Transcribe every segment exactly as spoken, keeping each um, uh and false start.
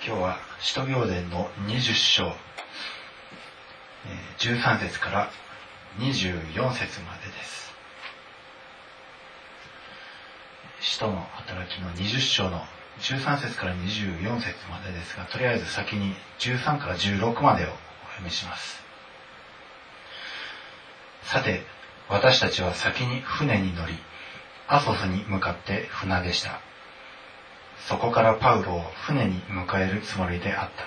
今日は使徒行伝のにじゅっ章じゅうさん節からにじゅうよん節までです。使徒の働きのにじゅっ章のじゅうさん節からにじゅうよん節までですが、とりあえず先にじゅうさんからじゅうろくまでをお読みします。さて、私たちは先に船に乗り、アソスに向かって船出した。そこからパウロを船に迎えるつもりであった。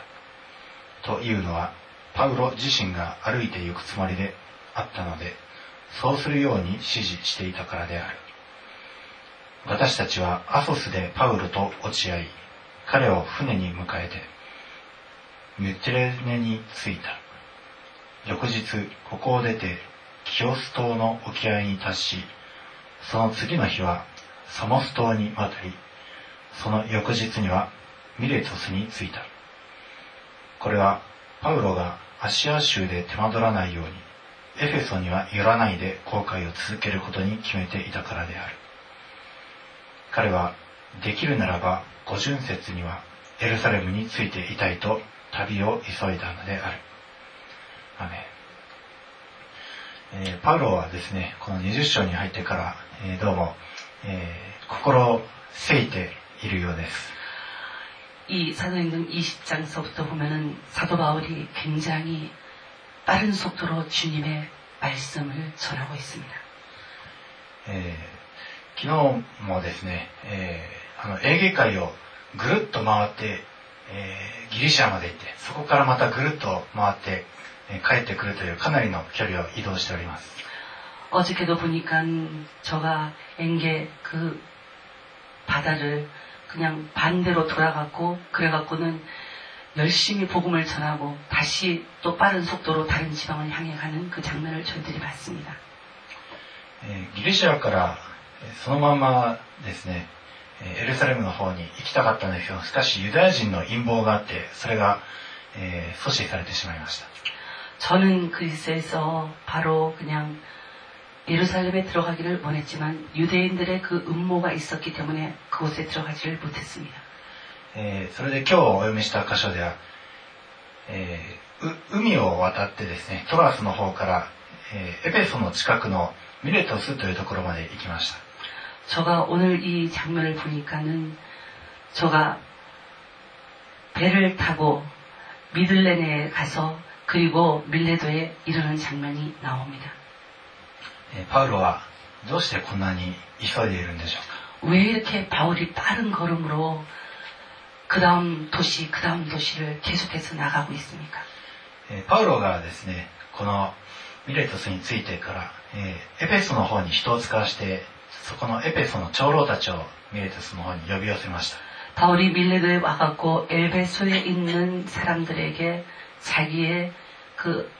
というのは、パウロ自身が歩いて行くつもりであったので、そうするように指示していたからである。私たちはアソスでパウロと落ち合い、彼を船に迎えて、ミュテレネに着いた。翌日、ここを出て、キオス島の沖合に達し、その次の日はサモス島に渡り、その翌日にはミレトスに着いた。これはパウロがアシア州で手間取らないように、エフェソには寄らないで航海を続けることに決めていたからである。彼はできるならば五旬節にはエルサレムに着いていたいと旅を急いだのである。アメン。えー、パウロはですね、このにじゅっ章に入ってから、えー、どうも、えー、心をせいているようです。 이 사도행전 이십 장서부터 보면은 사도 바울이 굉장히 빠른 속도로 주님의 말씀을 전하고 있습니다. えー、昨日もですね、えー、あのエーゲ海をぐるっと回って、えー、ギリシャまで行って、そこからまたぐるっと回って、えー、帰ってくるというかなりの距離を移動しております。 어저께도 보니까 저가 엔게 그 바다를 그냥 반대로 돌아갔고, 그래갖고는 열심히 복음을 전하고 다시 또 빠른 속도로 다른 지방을 향해 가는 그 장면을 저희들이 봤습니다. ギリシャからそのままですね、エルサレムの方に行きたかったんですけど、しかしユダヤ人の陰謀があって、それが阻止されてしまいました。 저는 그리스에서 바로 그냥 예루살렘에 들어가기를 원했지만 유대인들의 그 음모가 있었기 때문에 그곳에 들어가지를 못했습니다. えー、それで今日お読みした箇所では、えー、海を渡ってですね、トラスの方から、えー、エペソの近くのミレトスというところまで行きました。 저가 오늘 이 장면을 보니까는 저가 배를 타고 미들레네에 가서 그리고 밀레도에 이르는 장면이 나옵니다. パウロはどうしてこんなに急いでいるんでしょうか。 왜 이렇게 바울이 빠른 걸음으로 그 다음 도시, 그 다음 도시를 계속해서 나가고 있습니까? パウロがですね、このミレトスについてから、エペソの方に人を使わして、そこのエペソの長老たちをミレトスの方に呼び寄せました。 바울이 밀레도에 와갖고 에베소에 있는 사람들에게 자기의 그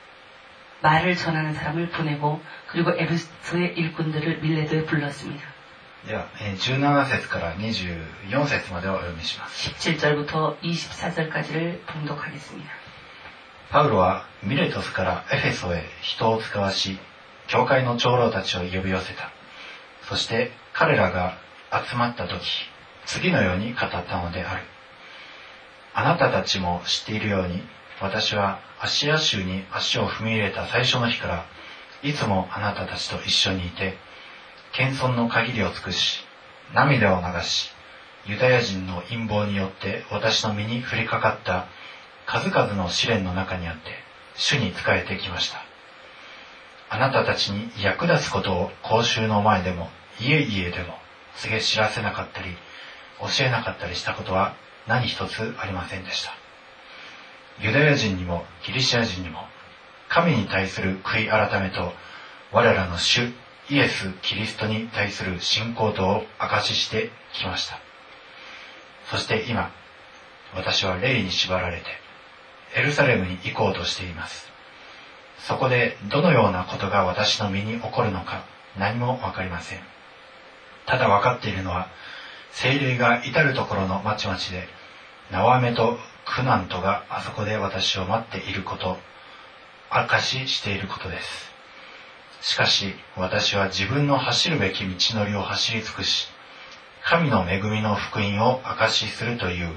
말을 전하는 사람을 보내고 그리고 에베소의 일꾼들을 밀레도에 불렀습니다. では、じゅうなな節からにじゅうよん節までをお読みします。 십칠 절부터 이십사 절까지를 봉독하겠습니다. パウロはミレトスからエフェソへ人を使わし、教会の長老たちを呼び寄せた。そして彼らが集まった時、次のように語ったのである。あなたたちも知っているように、私はアシア州に足を踏み入れた最初の日から、いつもあなたたちと一緒にいて、謙遜の限りを尽くし、涙を流し、ユダヤ人の陰謀によって私の身に降りかかった数々の試練の中にあって、主に仕えてきました。あなたたちに役立つことを公衆の前でも、家々でも告げ知らせなかったり、教えなかったりしたことは何一つありませんでした。ユダヤ人にもギリシア人にも神に対する悔い改めと我らの主イエス・キリストに対する信仰とを証ししてきました。そして今私は霊に縛られてエルサレムに行こうとしています。そこでどのようなことが私の身に起こるのか何もわかりません。ただわかっているのは聖霊が至るところの町々でナワメと苦難とがあそこで私を待っていること、証ししていることです。しかし私は自分の走るべき道のりを走り尽くし、神の恵みの福音を証しするという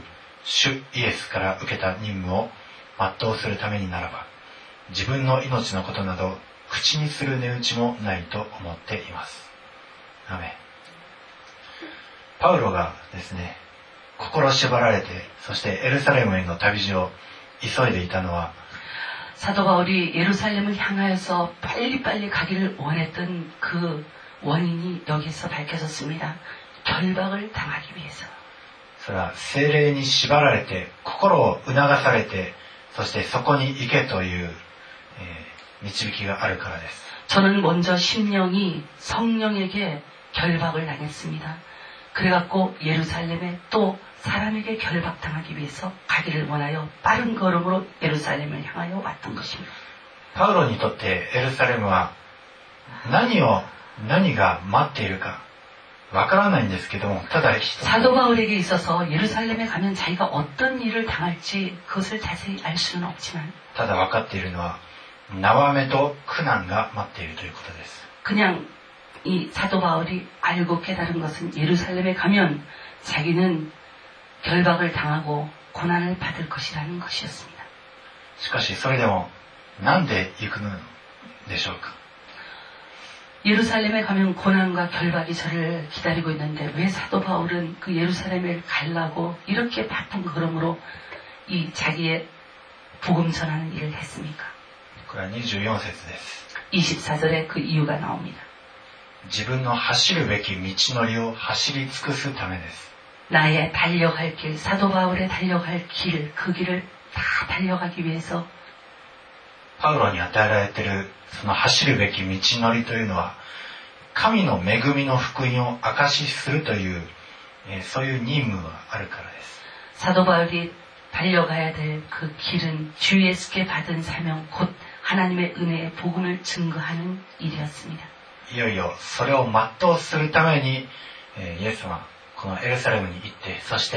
主イエスから受けた任務を全うするためにならば、自分の命のことなど口にする値打ちもないと思っています。アメン。パウロがですね、心縛られて、そしてエルサレムへの旅路を急いでいたのは、 사도 바울이 예루살렘을 향하여서 빨리빨리 가기를 원했던 그 원인이 여기서 밝혀졌습니다. 결박을 당하기 위해서. それは聖霊に縛られて、心を促されて、そしてそこに行けという、えー、導きがあるからです。 저는 먼저 심령이 성령에게 결박을 당했습니다. 그래갖고 예루살렘에 또 사람에게 결박당하기 위해서 가기를 원하여 빠른 걸음으로 예루살렘을 향하여 왔던 것입니다. パウロにとってエルサレムは何を何が待っているかわからないんですけども、ただ一つ 사도 바울에게 있어서 예루살렘에 가면 자기가 어떤 일을 당할지 그것을 자세히 알 수는 없지만 ただ分かっているのは縄目と苦難が待っているということです。 그냥 이 사도 바울이 알고 깨달은 것은 예루살렘에 가면 자기는 결박을 당하고 고난을 받을 것이라는 것이었습니다. しかしそれでもなんで行くのでしょうか。 예루살렘에 가면 고난과 결박이 저를 기다리고 있는데 왜 사도 바울은 그 예루살렘에 가려고 이렇게 바쁜 걸음으로 이 자기의 복음 전하는 일을 했습니까? これはにじゅうよん節です。 이십사 절에 그 이유가 나옵니다. 自分の走るべき道のりを走り尽くすためです。 나의 달려갈 길, 사도 바울의 달려갈 길, 그 길을 다 달려가기 위해서 パウロに与えられているその走るべき道のりというのは、神の恵みの福音を証しするという、えー、そういう任務があるからです。 사도 바울이 달려가야 될 그 길은 주 예수께 받은 사명, 곧 하나님의 은혜의 복음을 증거하는 일이었습니다. いよいよそれを全うするために、えー、イエスはこのエルサレムに行って、そして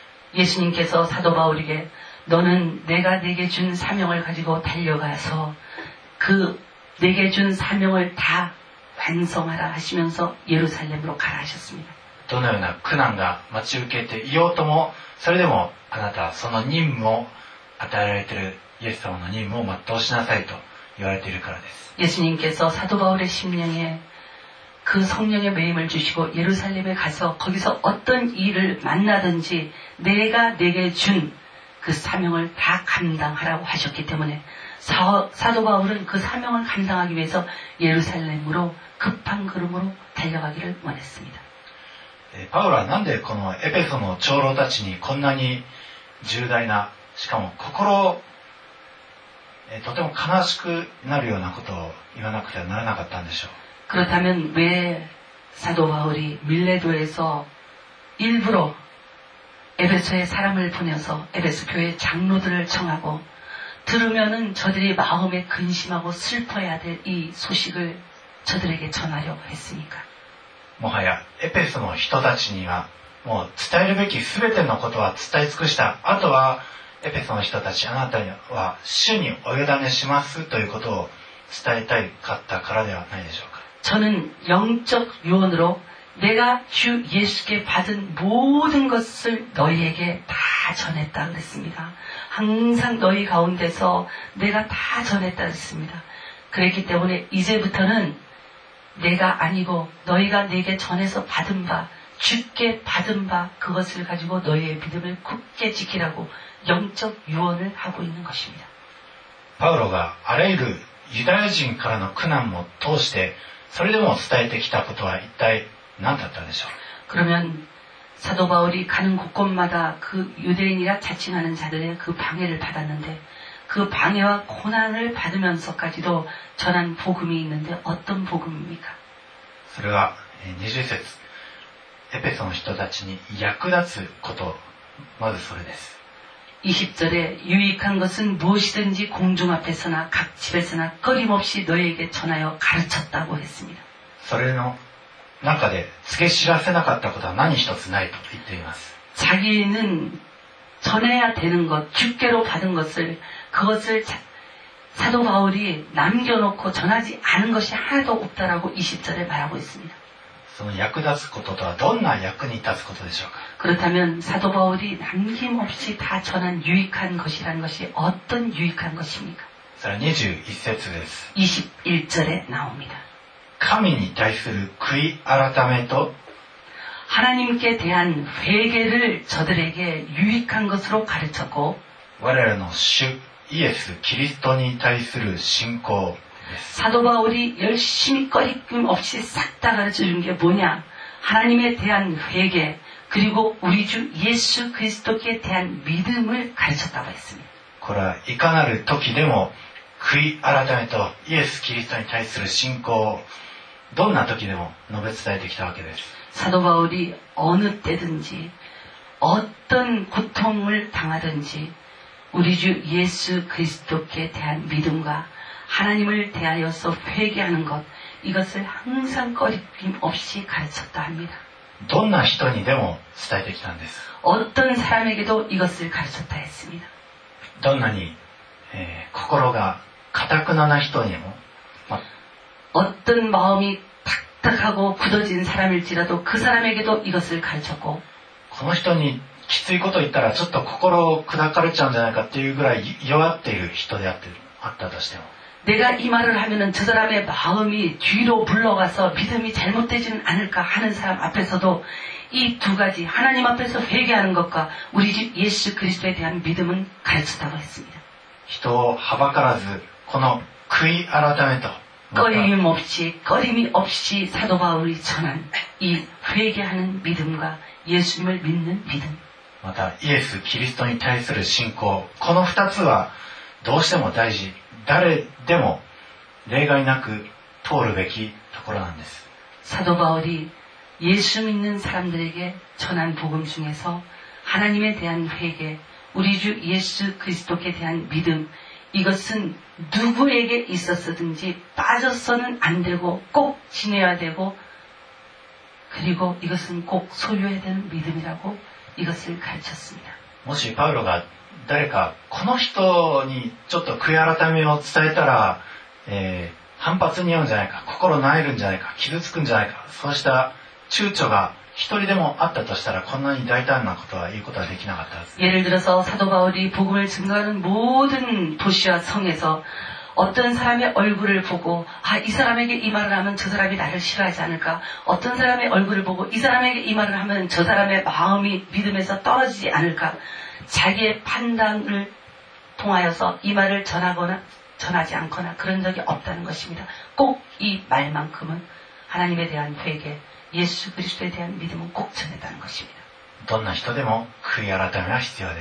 예수님께서 사도 바울에게 너는 내가 내게 준 사명을 가지고 달려가서 그 내게 준 사명을 다 완성하라 하시면서 예루살렘으로 가라 하셨습니다. どのような苦難が待ち受けていようとも、それでもあなたはその任務を与えられているイエス様の任務を全うしなさいと言われているからです。 예수님께서 사도 바울의 심령에 그 성령의 매임을 주시고 예루살렘에 가서 거기서 어떤 일을 만나든지 내가 내게 준 그 사명을 다 감당하라고 하셨기 때문에 사, 사도 바울은 그 사명을 감당하기 위해서 예루살렘으로 급한 걸음으로 달려가기를 원했습니다. パウロはなんでこのエペソの長老たちにこんなに重大な、しかも心をとても悲しくなるようなことを言わなくてはならなかったんでしょう。 그렇다면 왜 사도 바울이 밀레도에서 일부러 에베소에 사람을 보내서 에베소 교회 장로들을 청하고 들으면은 저들이 마음에 근심하고 슬퍼해야 될 이 소식을 저들에게 전하려고 했습니까? もはやエペソの人たちにはもう伝えるべき全てのことは伝え尽くした。あとはエペソの人たち、あなたには主にお委ねしますということを伝えたいかったからではないでしょうか。 저는 영적 유언으로 내가 주 예수께 받은 모든 것을 너희에게 다 전했다 그랬습니다. 항상 너희 가운데서 내가 다 전했다 그랬습니다. 그랬기 때문에 이제부터는 내가 아니고 너희가 내게 전해서 받은 바, 주께 받은 바 그것을 가지고 너희의 믿음을 굳게 지키라고 영적 유언을 하고 있는 것입니다. パウロがあらゆるユダヤ人からの苦難も通してそれでも伝えてきたことは一体何だったんでしょう。 그러면 사도 바울이 가는 곳곳마다 그 유대인이라 자칭하는 자들의 그 방해를 받았는데 그 방해와 고난을 받으면서까지도 전한 복음이 있는데 어떤 복음입니까? それはにじゅう節、エペソの人たちに役立つこと、まずそれです。 이십 절에 유익한 것은 무엇이든지 공중 앞에서나 각 집에서나 끊임없이 너희에게 전하여 가르쳤다고 했습니다. それの中で告げ知らせなかったことは何一つないと言っています。 자기는 전해야 되는 것, 주께로 받은 것을 그것을 자, 사도 바울이 남겨놓고 전하지 않은 것이 하나도 없다라고 이십 절에 말하고 있습니다. その役立つこととはどんな役に立つことでしょうか。 그렇다면 사도 바울이 남김없이 다 전한 유익한 것이라는 것이 어떤 유익한 것입니까? それはにじゅういっ節です。 이십일 절에 나옵니다. 神に対する悔い改めと 하나님께 대한 회개를 저들에게 유익한 것으로 가르쳤고 我らの主イエス・キリストに対する信仰です。 사도 바울이 열심히 꺼리낌 없이 싹 다 가르쳐준 게 뭐냐? 하나님에 대한 회개 그리고 우리 주 예수 그리스도께 대한 믿음을 가르쳤다고 했습니다. これはいかなる時でも悔い改めとイエス・キリストに対する信仰をどんな時でも述べ伝えてきたわけです。 사도 바울이 어느 때든지 어떤 고통을 당하든지 우리 주 예수 그리스도께 대한 믿음과 하나님을 대하여서 회개하는 것 이것을 항상 꺼리낌 없이 가르쳤다 합니다. どんな人にでも伝えてきたんです。 어떤 사람에게도 이것을 가르쳤다 했습니다. どんなに、えー、心が堅くなな人にも、ま、 어떤 마음이 탁탁하고 굳어진 사람일지라도 그 사람에게도 이것을 가르쳤고 この人にきついこと言ったらちょっと心を砕かれちゃうんじゃないかっていうぐらい弱っている人であってあったとしても 내가 이 말을 하면은 저 사람의 마음이 뒤로 물러가서 믿음이 잘못되지는 않을까 하는 사람 앞에서도 이 두 가지 하나님 앞에서 회개하는 것과 우리 주 예수 그리스도에 대한 믿음은 가르쳤다고 했습니다. 人をはばからずこの悔い改めと 꺼림 없이 꺼림이 없이 사도 바울이 전한 이 회개하는 믿음과 예수님을 믿는 믿음 またイエス・キリストに対する信仰この二つはどうしても大事誰でも例外なく通るべきところなんです 사도 바울이 예수 믿는 사람들에게 전한 복음 중에서 하나님에 대한 회개 우리 주 예수 그리스도께 대한 믿음 이것은 누구에게 있었든지 빠져서는 안 되고 꼭 지내야 되고 그리고 이것은 꼭 소유해야 되는 믿음이라고 이것을 가르쳤습니다. もしパウロが誰かこの人にちょっと悔い改めを伝えたら、えー、反発に遭うんじゃないか心なえるんじゃないか傷つくんじゃないかそうした躊躇が一人でもあったとしたらこんなに大胆なことは言うことはできなかったはず 예를 들어서 사도 바울이 복음을 증거하는 모든 도시와 성에서 어떤 사람의 얼굴을 보고 아, 이 사람에게 이 말을 하면 저 사람이 나를 싫어하지 않을까 어떤 사람의 얼굴을 보고 이 사람에게 이 말을 하면 저 사람의 마음이 믿음에서 떨어지지 않을까 자기의 판단을 통하여서 이 말을 전하거나 전하지 않거나 그런 적이 없다는 것입니다. 꼭 이 말만큼은 하나님에 대한 회개 예수 그리스도에 대한 믿음은 꼭 전했다는 것입니다. どんな人でも悔い改めは必要です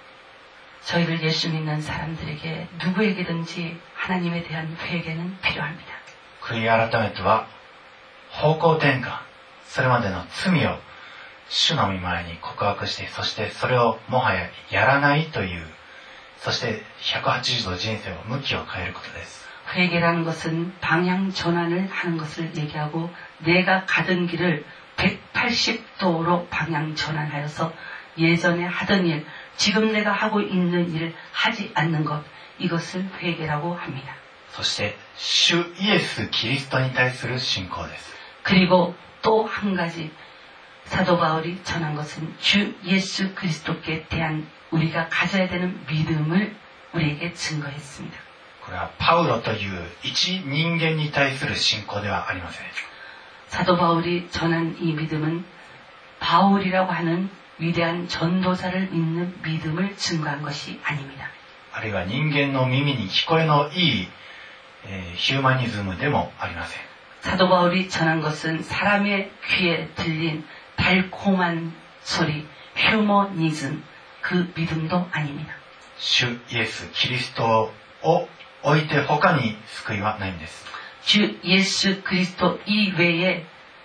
저희를 예수 믿는 사람들에게 누구에게든지 하나님에 대한 회개는 필요합니다. 悔い改めとは方向転換それまでの罪を主の御前に告白してそしてそれをもはややらないというそしてひゃくはちじゅうど人生を向きを変えることです 회개라는 것은 방향 전환을 하는 것을 얘기하고 내가 가던 길을 백팔십 도로 방향 전환하여서 예전에 하던 일, 지금 내가 하고 있는 일을 하지 않는 것, 이것을 회개라고 합니다. そして主イエス・キリストに対する信仰です 그리고 또 한 가지 사도 바울이 전한 것은 주 예수 그리스도께 대한 우리가 가져야 되는 믿음을 우리에게 증거했습니다. これはパウロという一人間に対する信仰ではありません 사도 바울이 전한 이 믿음은 바울이라고 하는 위대한 전도자를 믿는 믿음을 증거한 것이 아닙니다. あるいは人間の耳に聞こえのいい、えー、ヒューマニズムでもありません 사도 바울이 전한 것은 사람의 귀에 들린 달콤한 소리, 휴머니즘, 그 믿음도 아닙니다. 主イエス・キリストを置いて他に救いはないんです 주 예수 그리스도 이외에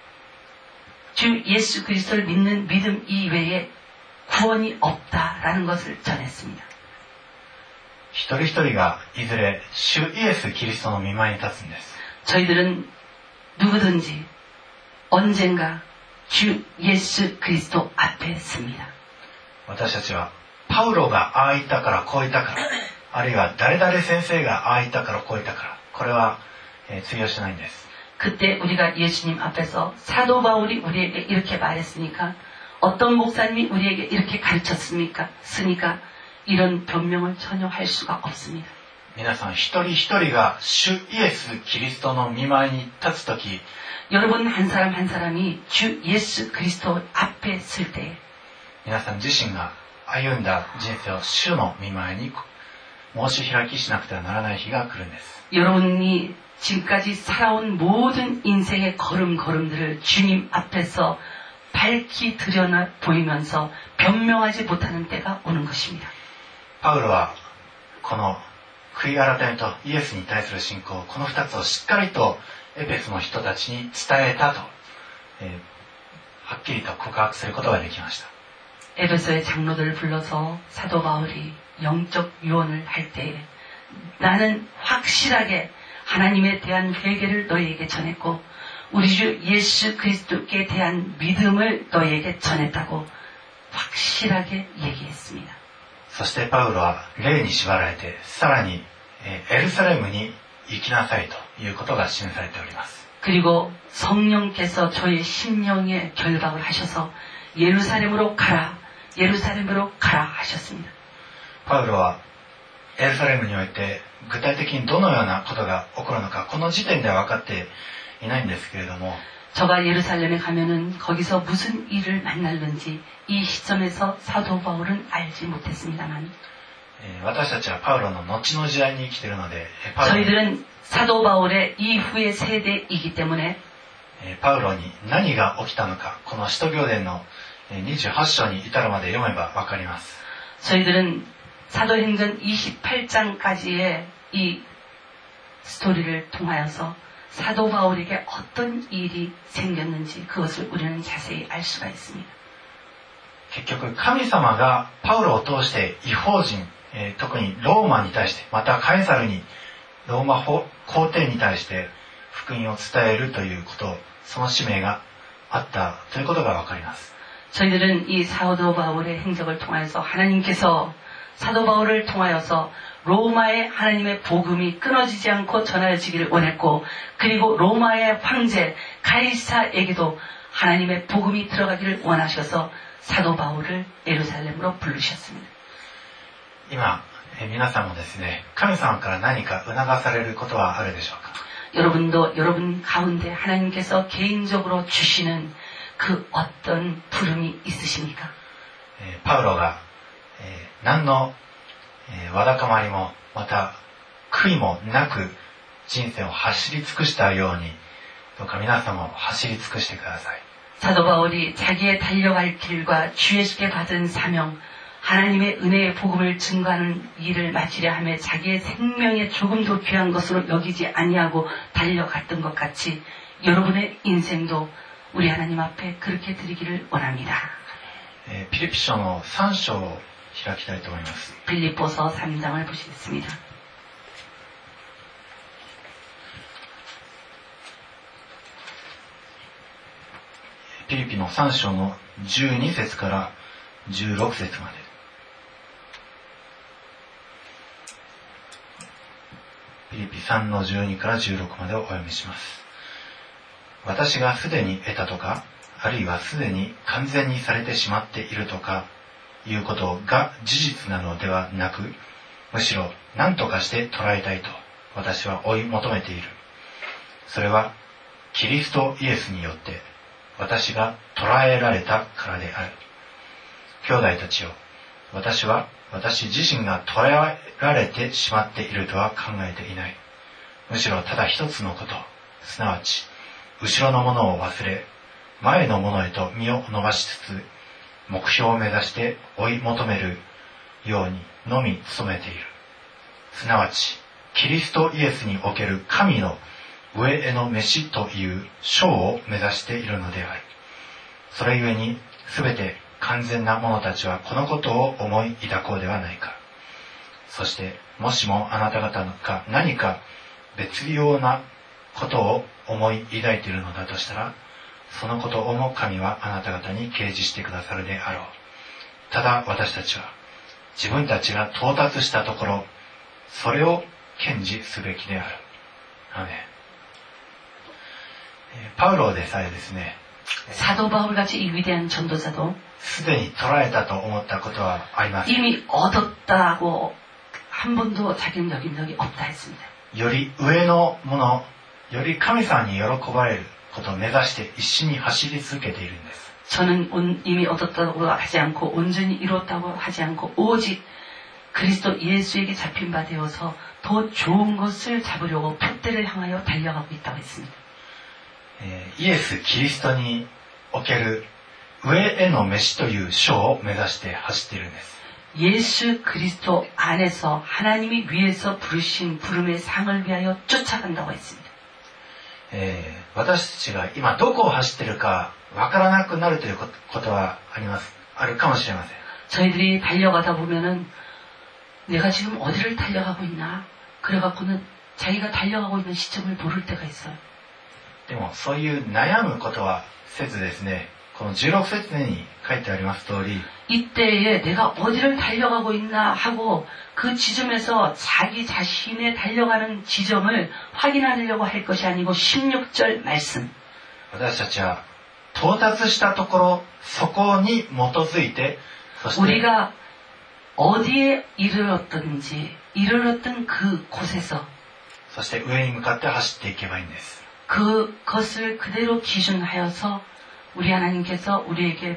주 예수 그리스도를 믿는 믿음 이외에 구원이 없다라는 것을 전했습니다. 一人一人がいずれ主イエス・キリストの御前に立つんです 저희들은 누구든지 언젠가 주 예수 그리스도 앞에 섭니다. 私たちはパウロがああ言ったからこう言ったからあるいは誰々先生がああ言ったからこう言ったからこれは、えー、通用しないんです 그때 우리가 예수님 앞에서 사도 바울이 우리에게 이렇게 말했으니까 어떤 목사님이 우리에게 이렇게 가르쳤습니까? 쓰니까 이런 변명을 전혀 할 수가 없습니다. 皆さん一人一人が主イエス・キリストの御前に立つとき、 여러분 한 사람 한 사람이 주 예수 그리스도 앞에 설 때에 皆さん自身が歩んだ人生を主の御前に申し開きしなくてはならない日が来るんです。 여러분이 지금까지 살아온 모든 인생의 걸음걸음들을 주님 앞에서 밝히 드러나 보이면서 변명하지 못하는 때가 오는 것입니다. パウロはこの悔い改めとイエスに対する信仰、この二つをしっかりとエペソの人たちに伝えたと、えー、はっきりと告白することができました。 에베소의 장로들을 불러서 사도 바울이 영적 유언을 할 때에 나는 확실하게 하나님에 대한 회개를 너희에게 전했고 우리 주 예수 그리스도께 대한 믿음을 너희에게 전했다고 확실하게 얘기했습니다. そしてパウロは霊に縛られてさらにエルサレムに行きなさいということが示されております。 그리고 성령께서 저의 심령에 결박을 하셔서 예루살렘으로 가라, 예루살렘으로 가라 하셨습니다. パウロはエルサレムにおいて具体的にどのようなことが起こるのかこの時点では分かっていないんですけれども 저가 예루살렘에 가면은 거기서 무슨 일을 만날는지 이 시점에서 사도 바울은 알지 못했습니다만 私たちはパウロの後の時代に生きているので 저희들은 사도 바울의 이후의 세대이기 때문에 パウロに何が起きたのかこの使徒行伝のにじゅうはち章に至るまで読めば分かります。 저희들은 사도행전 이십팔 장까지의 이 스토리를 통하여서 사도 바울에게 어떤 일이 생겼는지 그것을 우리는 자세히 알 수가 있습니다. 結局神様がパウロを通して異邦人、えー、特にローマに対してまたカエサルにローマ皇帝に対して福音を伝えるということその使命があったということが分かります。 저희들은 이 사도 바울의 행적을 통하여서 하나님께서 사도 바울을 통하여서 로마의 하나님의 복음이 끊어지지 않고 전하여지기를 원했고 그리고 로마의 황제 가이사에게도 하나님의 복음이 들어가기를 원하셔서 사도 바울을 예루살렘으로 부르셨습니다. 今皆さんもですね神様から何か促されることはあるでしょうか 여러분도 여러분 가운데 하나님께서 개인적으로 주시는 그 어떤 부름이 있으십니까? パウロが何のわだかまりもまた悔いもなく人生を走り尽くしたようにどうか皆さんも走り尽くしてください。 사도 바울이 자기의 달려갈 길과 주에게 받은 사명 하나님의 은혜의 복음을 증거하는 일을 마치려 하며 자기의 생명에 조금도 귀한 것으로 여기지 아니하고 달려갔던 것 같이 여러분의 인생도 우리 하나님 앞에 그렇게 드리기를 원합니다. ピリピ書のさん章を開きたいと思います。 빌립보서 삼 장을 보시겠습니다. ピリピのさん章のじゅうに節からじゅうろく節まで。ピリピさんのじゅうにからじゅうろくまでをお読みします。私がすでに得たとか、あるいはすでに完全にされてしまっているとかいうことが事実なのではなく、むしろ何とかして捉えたいと私は追い求めている。それはキリストイエスによって私が捉えられたからである。兄弟たちよ、私は私自身が捉えられてしまっているとは考えていない。むしろただ一つのこと、すなわち後ろのものを忘れ、前のものへと身を伸ばしつつ、目標を目指して追い求めるようにのみ努めている。すなわち、キリストイエスにおける神の上への飯という章を目指しているのである。それゆえに、すべて完全な者たちはこのことを思い抱こうではないか。そして、もしもあなた方が何か別様なことを思い抱いているのだとしたら、そのことをも神はあなた方に掲示してくださるであろう。ただ私たちは自分たちが到達したところ、それを堅持すべきである。アメン。 パウロでさえですね、 사도 바울같이 이 위대한 전도자도 すでに捉えたと思ったことはあります。 이미 얻었다고 한 번도 자기는 여긴 적이 없다 했습니다. より上のもの、より神様に喜ばれることを目指して一心に走り続けているんです。 저는 온, 이미 얻었다고 하지 않고 온전히 이뤘다고 하지 않고 오직 그리스도 예수에게 잡힌 바 되어서 더 좋은 것을 잡으려고 표대를 향하여 달려가고 있다고 했습니다. イエス・キリストにおける上への飯という章を目指して走っているんです。 예수 그리스도 안에서 하나님이 위에서 부르신 부름의 상을 위하여 쫓아간다고 했습니다. えー、私たちが今どこを走っているかわからなくなるということはあります。あるかもしれません。 저희들이 달려가다 보면은 내가 지금 어디를 달려가고 있나? 그래갖고는 자기가 달려가고 있는 시점을 모를 때가 있어요. でもそういう悩むことはせずですね、このじゅうろく節に書いてあります通り、 이때에 내가 어디를 달려가고 있나 하고 그 지점에서 자기 자신의 달려가는 지점을 확인하려고 할 것이 아니고 십육 절 말씀. 私たちは到達したところ、そこに基づいて、そして 우리가 어디에 이르렀든지 이르렀던 그 곳에서 そして上に向かって走っていけばいいんです。 그것을 그대로 기준하여서 우리 하나님께서 우리에게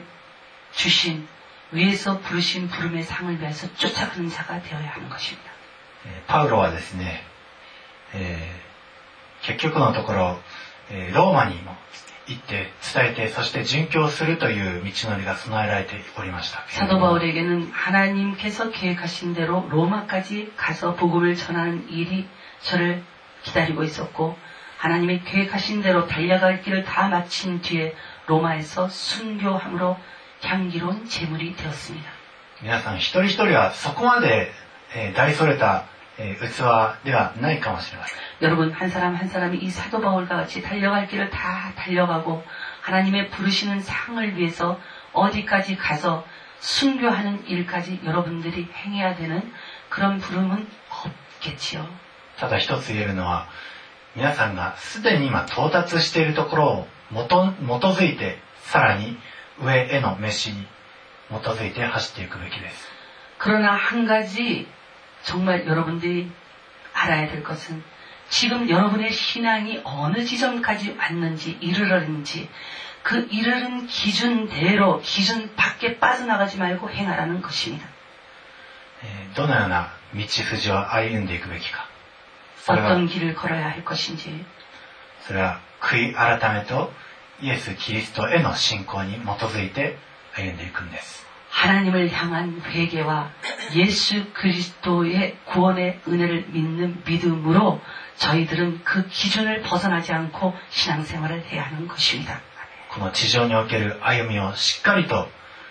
주신 위에서 부르신 부름의 상을 위해서 쫓아가는 자가 되어야 하는 것입니다. パウロはですね、えー、結局のところ、えー、ローマにも行って伝えて、そして殉教するという道のりが備えられておりました。 사도 바울에게는 하나님께서 계획하신 대로 로마까지 가서 복음을 전하는 일이 저를 기다리고 있었고, 하나님이 계획하신 대로 달려갈 길을 다 마친 뒤에 로마에서 순교함으로 향기로운 제물이 되었습니다. 皆さん一人一人はそこまで、えー、大それた、えー、器ではないかもしれません。 여러분 한 사람 한 사람이 이 사도 바울과 같이 달려갈 길을 다 달려가고 하나님의 부르시는 상을 위해서 어디까지 가서 순교하는 일까지 여러분들이 행해야 되는 그런 부름은 없겠지요. ただ一つ言えるのは、皆さんがすでに今到達しているところをもと基づいて、さらに上への飯に基づいて走っていくべきです。 그러나 한 가지 정말 여러분들이 알아야 될 것은 지금 여러분의 신앙이 어느 지점까지 왔는지 이르렀는지 그 이르는 기준대로 기준 밖에 빠져나가지 말고 행하라는 것입니다. どのような道筋を歩んでいくべきか。 어떤 길을 걸어야 할 것인지. それは悔い改めとイエス・キリストへの信仰に基づいて歩んでいくんです。 하나님을 향한 회개와 예수 그리스도의 구원의 은혜를 믿는 믿음으로 저희들은 그 기준을 벗어나지 않고 신앙생활을 해야 하는 것입니다. この地上における歩みをしっかりと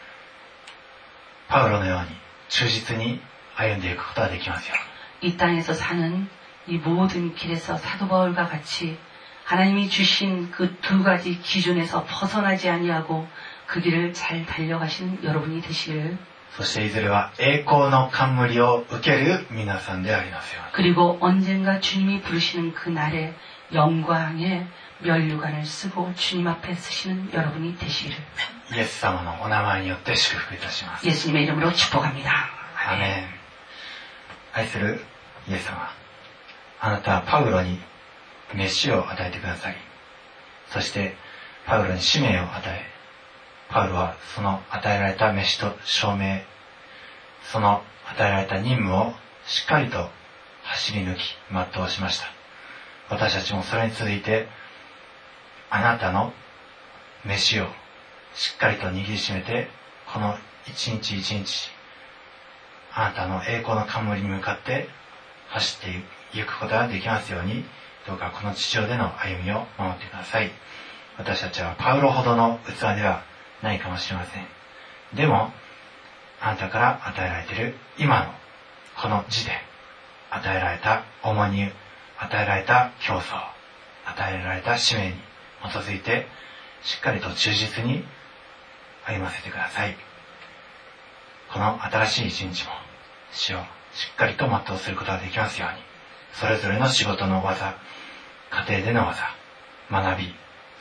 パウロのように忠実に歩んでいくことができますよ。 이 땅에서 사는 이 모든 길에서 사도 바울과 같이 하나님이 주신 그 두 가지 기준에서 벗어나지 아니하고 그 길을 잘 달려가시는 여러분이 되시길. そしていずれは栄光の冠を受ける皆さんでありますように。 그리고 언젠가 주님이 부르시는 그 날에 영광의 면류관을 쓰고 주님 앞에 서시는 여러분이 되시기를. イエス様のお名前によって祝福いたします。 예수님의 이름으로 축복합니다. アメン。愛するイエス様、あなたはパウロに飯を与えてください。そしてパウロに使命を与え、パウロはその与えられた飯と証明、その与えられた任務をしっかりと走り抜き全うしました。私たちもそれに続いて、あなたの飯をしっかりと握りしめて、この一日一日、あなたの栄光の冠に向かって走っていくことができますように、どうかこの地上での歩みを守ってください。私たちはパウロほどの器ではないかもしれません。でも、あなたから与えられている今のこの字で与えられた重荷、与えられた競争、与えられた使命に基づいてしっかりと忠実に歩ませてください。この新しい一日も主をしっかりと全うすることができますように、それぞれの仕事の技、家庭での技、学び、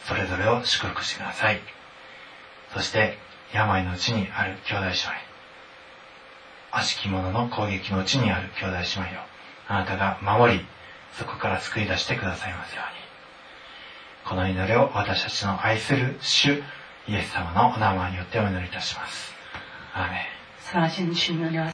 それぞれを祝福してください。そして病のうちにある兄弟姉妹、悪しき者の攻撃のうちにある兄弟姉妹をあなたが守り、そこから救い出してくださいますように。この祈りを私たちの愛する主イエス様のお名前によってお祈りいたします。アーメン。 사랑하시는 주님,